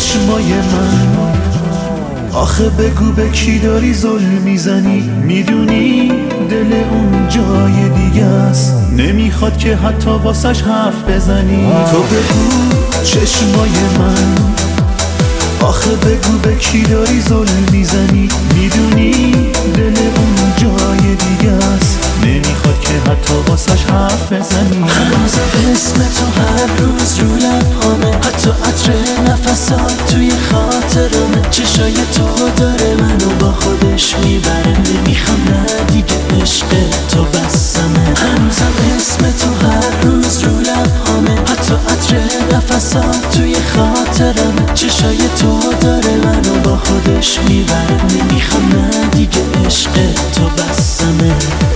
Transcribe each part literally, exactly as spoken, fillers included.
چشمای من، آخه بگو به کی داری ظلم میزنی؟ میدونی دل اون جای دیگه است، نمیخواد که حتی واسش حرف بزنی. تو بگو چشمای من، آخه بگو به کی داری ظلم میزنی؟ میدونی دل اون جای دیگه است، نمیخواد که حتی واسش حرف بزنی. هنوز اسم تو هر روز رو لبهامه، حتی عطر نفسات توی خاطرمه. چشای تو داره منو با خودش میبره، نمیخوام نه دیگه عشق تو بسمه. هنوزم اسم تو هر روز رو لبهامه، حتی عطر نفسات توی خاطرمه. چشای تو داره منو با خودش میبره، نمیخوام نه دیگه عشق تو بسمه.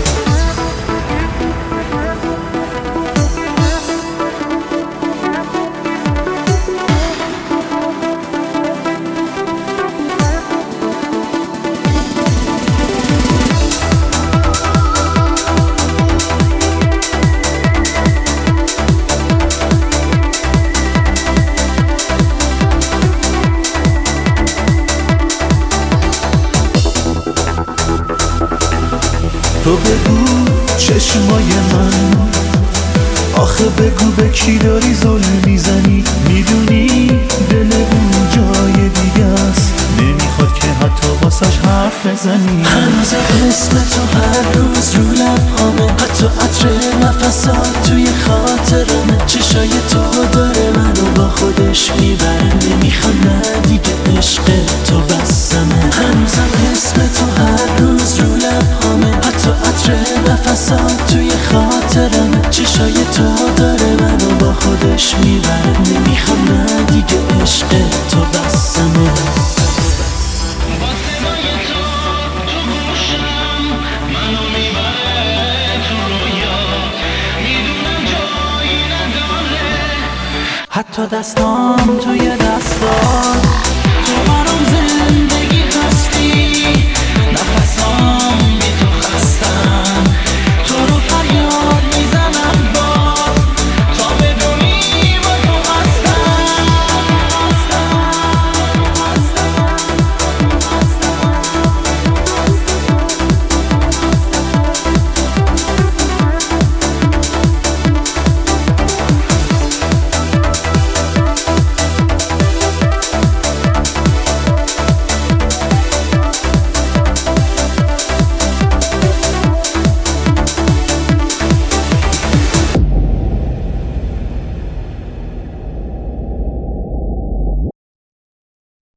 تو بگو چشمای من، آخه بگو به کی داری ظلم میزنی؟ میدونی دل اون جای دیگه است، نمیخواد که حتی واسش حرف بزنی. هنوز اسم تو هر روز رو لبهامه، حتی عطر نفسات توی خاطرمه. چشای تو داره منو با خودش میبره، نمیخوام نه دیگه عشق تو بسمه. هنوزم اسم تو هر روز رو لبهامه، حتی عطر نفسات توی خاطرمه. چشای تو داره منو با خودش میبره، نمیخوام نه دیگه عشق تو بسمه. حتی دستام توی دستات